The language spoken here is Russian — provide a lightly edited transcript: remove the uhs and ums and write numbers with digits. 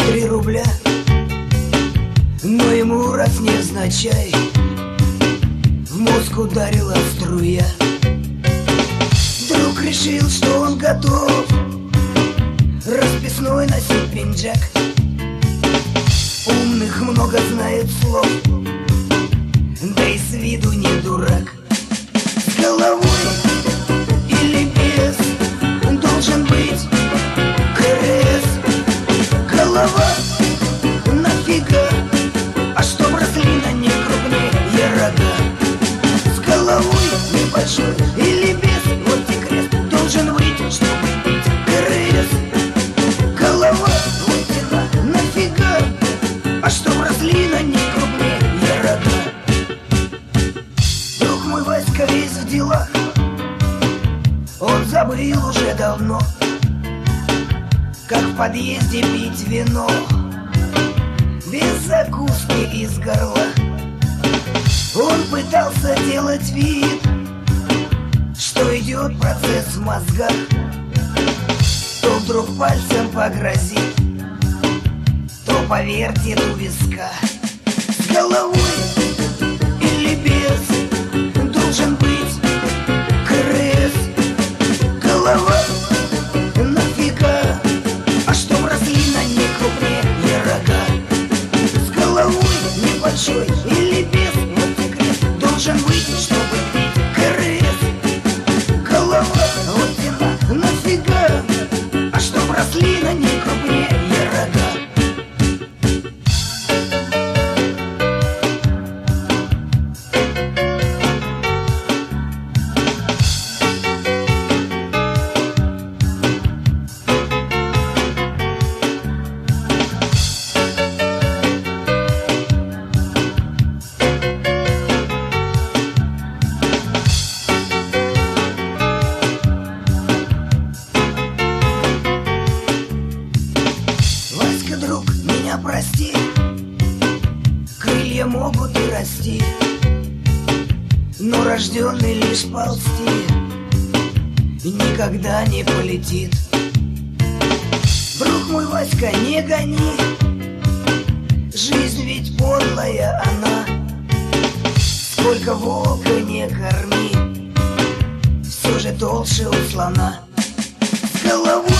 3 рубля, но ему раз невзначай в мозг ударила струя. Друг решил, что он готов расписной носить пинджак. Умных много знает слов, да и с виду не дурак. С головой или без должен быть КРС. Голова нафига, а чтоб росли на ней крупнее рога. С головой небольшой или без, вот и крест должен быть, чтобы быть КРС. Голова вот тена нафига, а чтоб росли на ней крупнее рога. Друг мой Васька весь в делах, он забыл уже давно, как в подъезде пить вино без закуски из горла. Он пытался делать вид, что идет процесс в мозгах, то вдруг пальцем погрозит, то повертит у виска. С головой или без должен быть КРС. Голова нафига, а чтоб росли на ней крупнее рога. С головой небольшой или без, вот и крест должен быть, чтобы быть КРС. Голова вот тена нафига, а чтоб росли на ней крупнее рога. Васька, друг, меня прости, крылья могут и расти, но рожденный лишь ползти никогда не полетит. Друг мой Васька, не гони, жизнь ведь подлая она. Сколько волка не корми, все же толще у слона. С головой